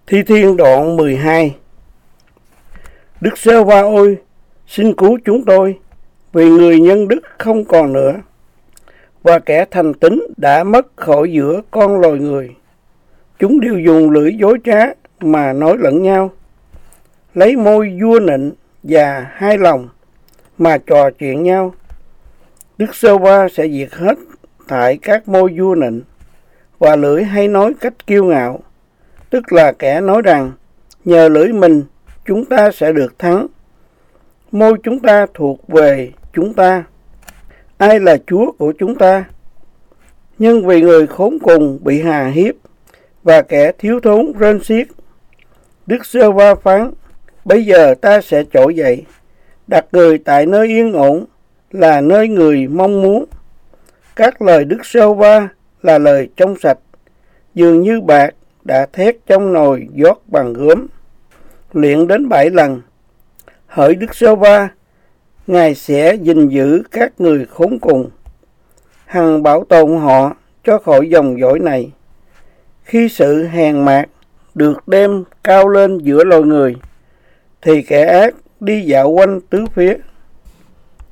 Thi Thiên đoạn 12. Đức Giê-hô-va ơi, xin cứu chúng tôi, vì người nhân đức không còn nữa, và kẻ thành tín đã mất khỏi giữa con loài người. Chúng đều dùng lưỡi dối trá mà nói lẫn nhau, lấy môi vua nịnh và hai lòng mà trò chuyện nhau. Đức Giê-hô-va sẽ diệt hết tại các môi vua nịnh và lưỡi hay nói cách kiêu ngạo, tức là kẻ nói rằng nhờ lưỡi mình chúng ta sẽ được thắng. Môi chúng ta thuộc về chúng ta, ai là Chúa của chúng ta? Nhưng vì người khốn cùng bị hà hiếp và kẻ thiếu thốn rên xiết, Đức Giê-hô-va phán: bây giờ ta sẽ trỗi dậy, đặt người tại nơi yên ổn, là nơi người mong muốn. Các lời Đức Giê-hô-va là lời trong sạch, dường như bạc đã thét trong nồi giót bằng gốm, luyện đến 7 lần. Hỡi Đức Giê-hô-va, Ngài sẽ gìn giữ các người khốn cùng, hằng bảo tồn họ cho khỏi dòng dõi này. Khi sự hèn mạt được đem cao lên giữa loài người, thì kẻ ác đi dạo quanh tứ phía.